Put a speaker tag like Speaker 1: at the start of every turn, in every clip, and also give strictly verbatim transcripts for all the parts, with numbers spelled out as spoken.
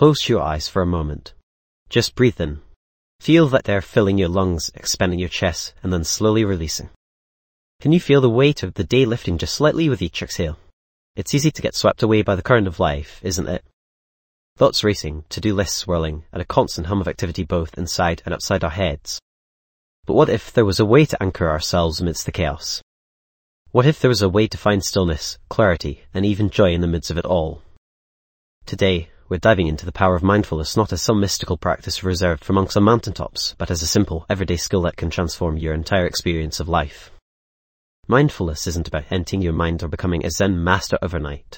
Speaker 1: Close your eyes for a moment. Just breathe in. Feel that they're filling your lungs, expanding your chest, and then slowly releasing. Can you feel the weight of the day lifting just slightly with each exhale? It's easy to get swept away by the current of life, isn't it? Thoughts racing, to-do lists swirling, and a constant hum of activity both inside and outside our heads. But what if there was a way to anchor ourselves amidst the chaos? What if there was a way to find stillness, clarity, and even joy in the midst of it all? Today, we're diving into the power of mindfulness not as some mystical practice reserved for monks on mountaintops, but as a simple, everyday skill that can transform your entire experience of life. Mindfulness isn't about emptying your mind or becoming a Zen master overnight.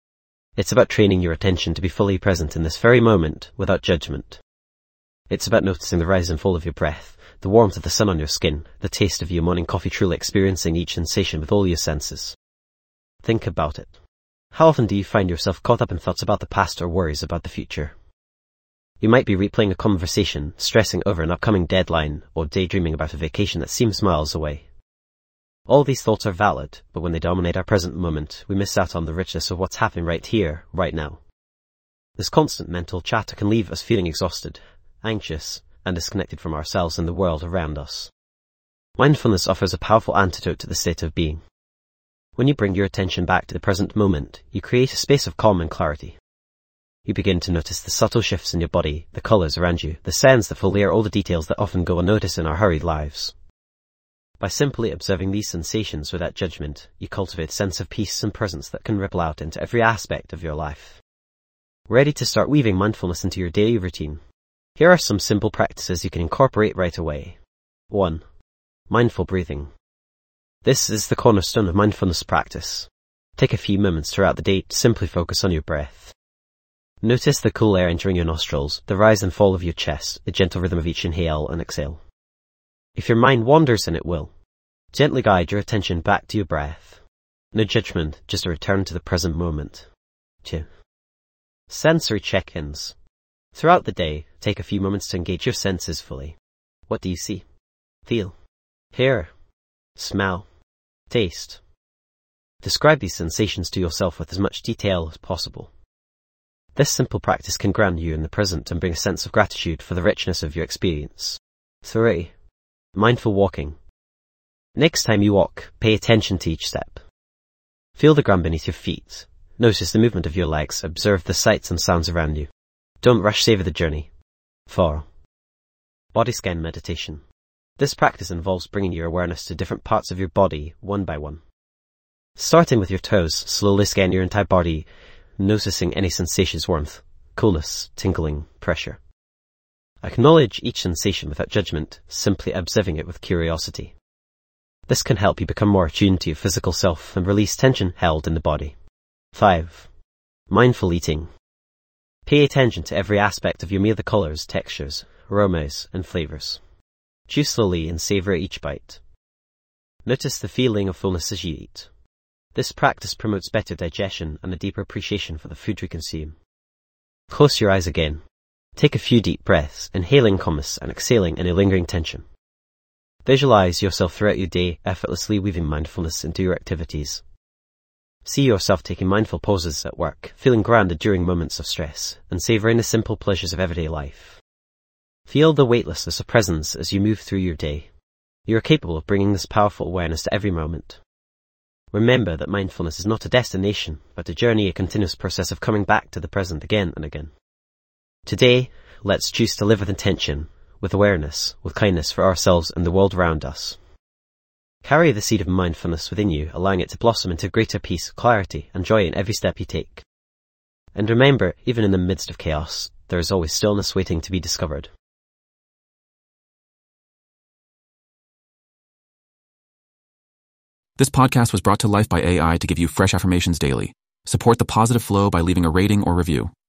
Speaker 1: It's about training your attention to be fully present in this very moment, without judgment. It's about noticing the rise and fall of your breath, the warmth of the sun on your skin, the taste of your morning coffee, truly experiencing each sensation with all your senses. Think about it. How often do you find yourself caught up in thoughts about the past or worries about the future? You might be replaying a conversation, stressing over an upcoming deadline, or daydreaming about a vacation that seems miles away. All these thoughts are valid, but when they dominate our present moment, we miss out on the richness of what's happening right here, right now. This constant mental chatter can leave us feeling exhausted, anxious, and disconnected from ourselves and the world around us. Mindfulness offers a powerful antidote to the state of being. When you bring your attention back to the present moment, you create a space of calm and clarity. You begin to notice the subtle shifts in your body, the colors around you, the sounds that fill the air, all the details that often go unnoticed in our hurried lives. By simply observing these sensations without judgment, you cultivate a sense of peace and presence that can ripple out into every aspect of your life. Ready to start weaving mindfulness into your daily routine? Here are some simple practices you can incorporate right away. one. Mindful breathing. This is the cornerstone of mindfulness practice. Take a few moments throughout the day to simply focus on your breath. Notice the cool air entering your nostrils, the rise and fall of your chest, the gentle rhythm of each inhale and exhale. If your mind wanders, and it will, gently guide your attention back to your breath. No judgment, just a return to the present moment. two. Sensory check-ins. Throughout the day, take a few moments to engage your senses fully. What do you see? Feel? Hear? Smell? Taste? Describe these sensations to yourself with as much detail as possible. This simple practice can ground you in the present and bring a sense of gratitude for the richness of your experience. three. Mindful walking. Next time you walk, pay attention to each step. Feel the ground beneath your feet. Notice the movement of your legs. Observe the sights and sounds around you. Don't rush, savor the journey. four. Body scan meditation. This practice involves bringing your awareness to different parts of your body, one by one. Starting with your toes, slowly scan your entire body, noticing any sensations: warmth, coolness, tingling, pressure. Acknowledge each sensation without judgment, simply observing it with curiosity. This can help you become more attuned to your physical self and release tension held in the body. five. Mindful eating. Pay attention to every aspect of your meal: the colors, textures, aromas, and flavors. Chew slowly and savor each bite. Notice the feeling of fullness as you eat. This practice promotes better digestion and a deeper appreciation for the food we consume. Close your eyes again. Take a few deep breaths, inhaling calmness and exhaling any lingering tension. Visualize yourself throughout your day, effortlessly weaving mindfulness into your activities. See yourself taking mindful pauses at work, feeling grounded during moments of stress, and savoring the simple pleasures of everyday life. Feel the weightlessness of presence as you move through your day. You are capable of bringing this powerful awareness to every moment. Remember that mindfulness is not a destination, but a journey, a continuous process of coming back to the present again and again. Today, let's choose to live with intention, with awareness, with kindness for ourselves and the world around us. Carry the seed of mindfulness within you, allowing it to blossom into greater peace, clarity, and joy in every step you take. And remember, even in the midst of chaos, there is always stillness waiting to be discovered.
Speaker 2: This podcast was brought to life by A I to give you fresh affirmations daily. Support the positive flow by leaving a rating or review.